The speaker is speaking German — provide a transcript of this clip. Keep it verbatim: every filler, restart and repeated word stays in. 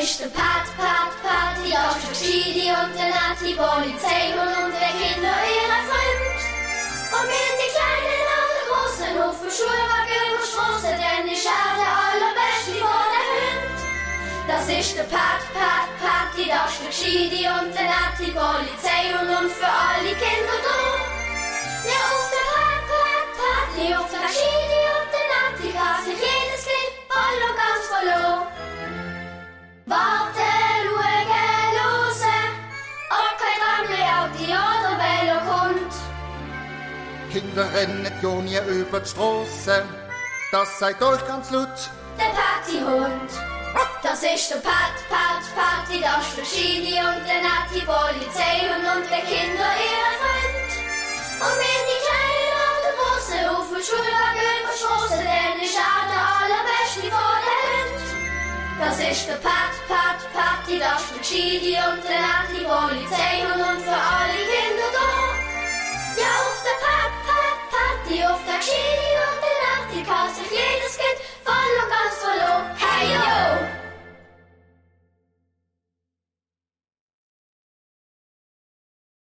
ist der Pat, Pat, Pat, die Gastro Gidi und der Nat, die Polizei und der Kinder ihre Freund. Und wir die Kleinen auf der großen Hof für Schulwagen und Straße, denn ich schaue der allerbeste vor der Hund. Das ist der Pat, Pat, Pat, die Gastro Gidi und der Nat, die Polizei und für alle Kinder da. Ja, auf der Pat, Pat, Pat, die auf der Gidi und der Nat, die kann sich jedes Kind voll und ganz verloren. Warte, schaue, hören, ob kein Tramli, Auto oder Velo kommt. Kinder rennen ja nie über die Strasse, das sagt euch ganz laut. Der Patty-Hund, das ist der Pat, Pat, Pat, die Gastro Gidi und der Nat, die Polizei und, und der Kinder ihre Freund. Und wenn die Kleinen auf der großen Hof mit Schulwagen über Straße, denn ich schaue der allerbeste vor der Hund. Das ist der Pat, Pat, Pat, die Gastro Gidi und der Nat, die Polizei und, und für alle Kinder da. Ja, auf der Pat.